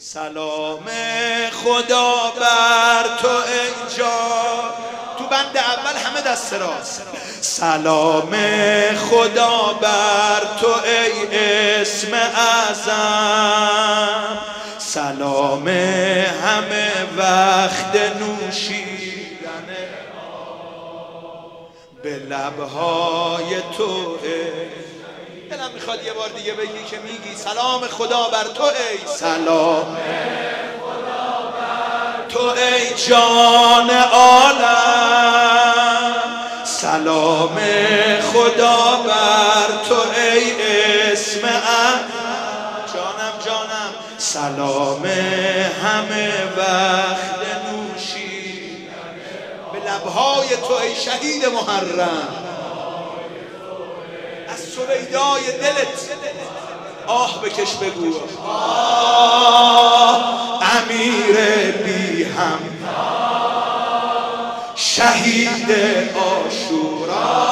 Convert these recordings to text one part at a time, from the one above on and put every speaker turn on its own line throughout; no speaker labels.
سلام خدا بر تو ای جان. تو بند اول همه دست راست. سلام خدا بر تو ای اسم اعظم، سلام همه وقت نوشیدن به لبهای تو. دلم میخواد یه بار دیگه بگی که میگی سلام خدا بر تو ای، سلام خدا بر تو ای جان عالم، سلام خدا بر تو ای اسم جانم جانم، سلام همه وقت نوشیدن به لبهای تو ای شهید محرم. از سویدای دلت آه بکش بگو آه امیر بی هم، شهید عاشورا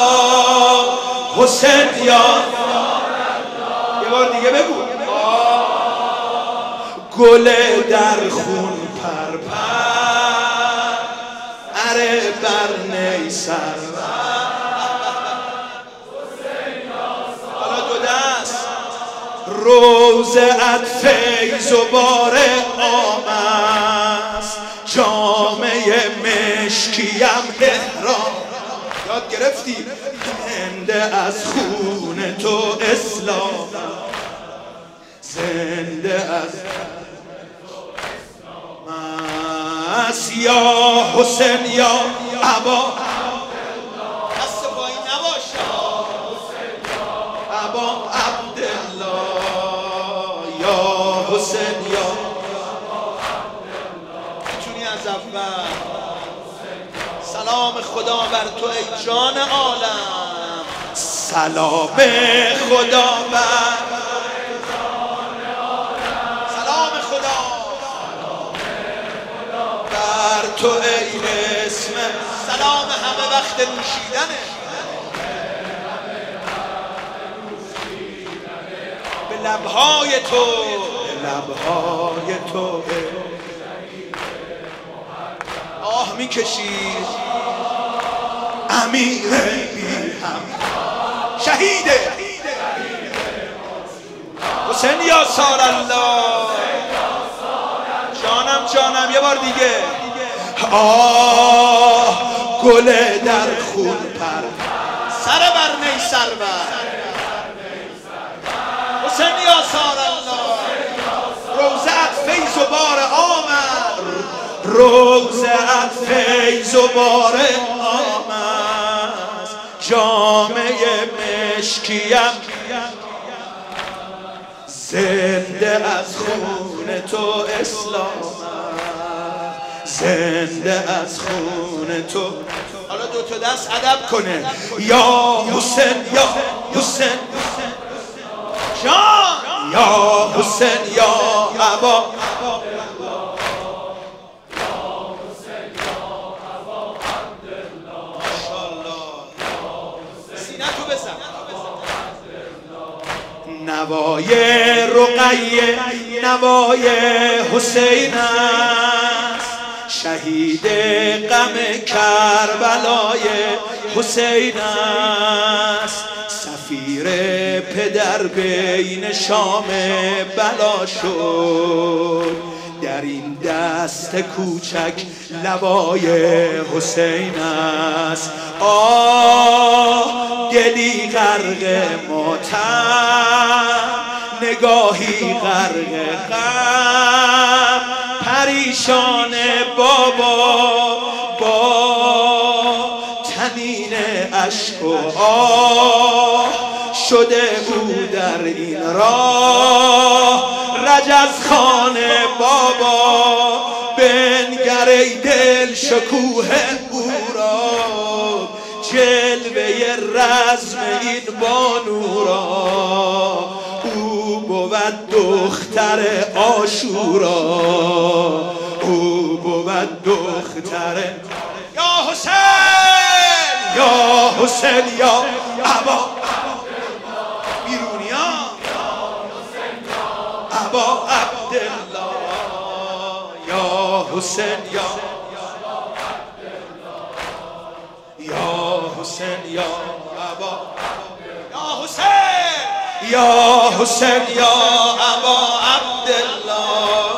حسین یا. یه بار دیگه بگو گل در خون پرپر اره بر نیسر، روزت فیض و بار آمست، جامعه مشکیم احرام. یاد گرفتی زنده از خون تو اسلام، زنده از مس یا حسین یا ابا. دست پایین نباشه ابا حسین یا میتونی از اول. سلام خدا بر تو ای جان عالم، سلام خدا بر سلام خدا بر تو ای اسم، سلام همه وقت نوشیدنه به لبهای تو، لبهای تو. آه میکشی امیر بی هم، شهیده حسین یا سار الله. جانم جانم یه بار دیگه آه گل در خون پر سر بر نی سر بر حسین یا سار الله. روزت فیض و بار آمد، روزت فیض و بار آمد، جامعه مشکیم زنده از خون تو اسلام، زنده از خون تو. حالا دو تا دست ادب کنه یا حسین یا حسین جان، یا حسین یا ابا، سینه‌تو بزن. نوای رقیه نوای حسین است، شهید غم کربلای حسین است، سفیر پدر بین شام بلا شد، در این دست کوچک لوای حسین است. آه دلی غرق ماتم، نگاهی غرق غم، پریشان بابا با تنین اشک و آه، شده بود در این راه رجز خانه بابا. بنگر ای دل شکوه او را، جلوه رزم این بانو را، او بود دختر عاشورا، او بود دختر یا حسین یا حسین یا ابا بیرونیا ابا عبدالله. حسین یا حسین یا ابا یا حسین یا حسین یا ابا عبدالله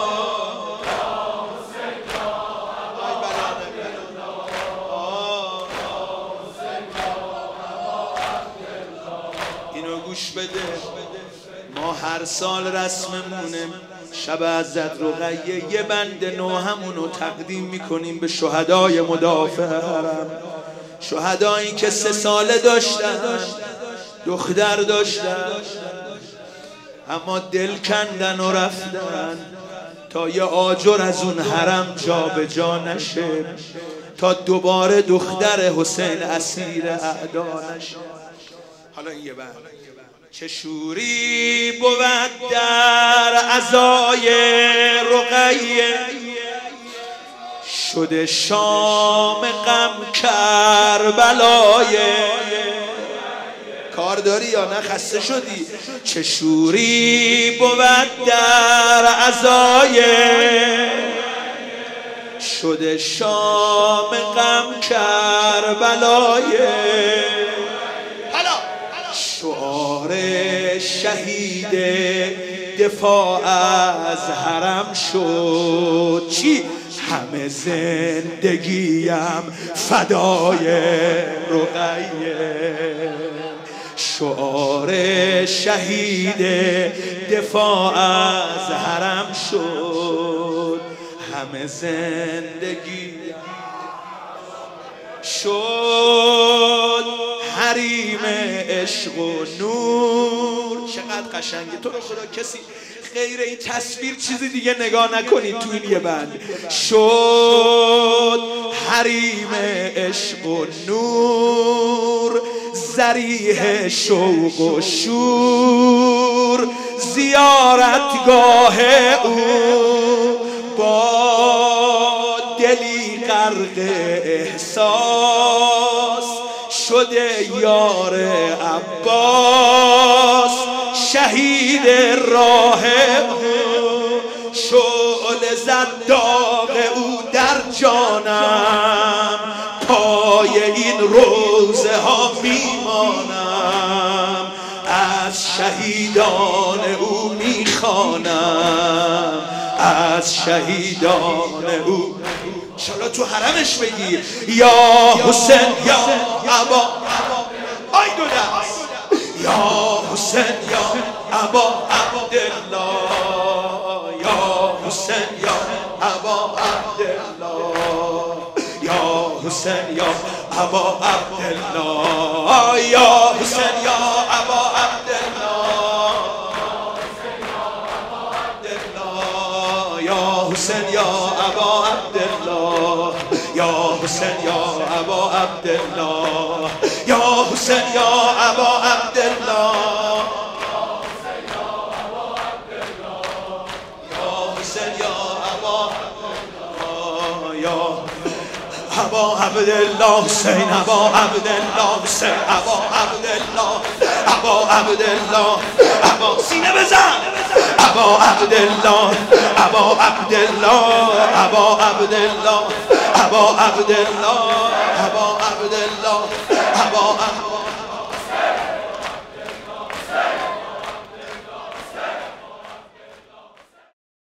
اینو گوش بده. ما هر سال رسممونه شب عزت رقیه یه بند نوحمونو تقدیم میکنیم به شهدای مدافع حرم، شهدایی که 3 ساله داشتن، دختر داشتن، اما دل کندن و رفتن تا یه آجر از اون حرم جا به جا نشه، تا دوباره دختر حسین اسیر اعدا نشه. حالا این یه بند چه شوری بود در عزای رقیه، شده شام غم کربلایه. کار داری یا نه خسته شدی؟ چه شوری بود در عزای شده شام غم کربلایه. شعار شهید دفاع از حرم شد، چی؟ همه زندگیم فدای رقیه. شعار شهید دفاع از حرم شد، همه زندگیم شد حریم عشق و نور. چقدر قشنگه. تو رو خدا کسی غیر این تصویر چیزی دیگه نگاه نکنید تو این یه بند. شد حریم عشق و نور، ذریح شوق و شور، زیارتگاه او با دلی غرق احساس، شده یار عباس شهید راه او. شعله زد داغ او در جانم، پای این روزه ها میمانم، از شهیدان او میخوانم، از شهیدان او. انشالله تو حرمش بگیر یا حسین یا ابا، آی دو دست، یا حسین یا ابا عبدالله، یا حسین یا ابا عبدالله، یا حسین یا ابا عبدالله، یا حسین یا ابا عبدالله، یا حسین یا ابا عبدالله، یا حسین یا ابا عبدالله، یا حسین یا ابا عبدالله، یا حسین یا ابا عبدالله، یا ابا عبدالله حسین، ابا عبدالله حسین، ابا عبدالله، ابا عبدالله، ابا سینه بزن، ابا عبدالله، ابا عبدالله، ابا عبدالله، ابا عبدالله، ابا عبدالله، ابا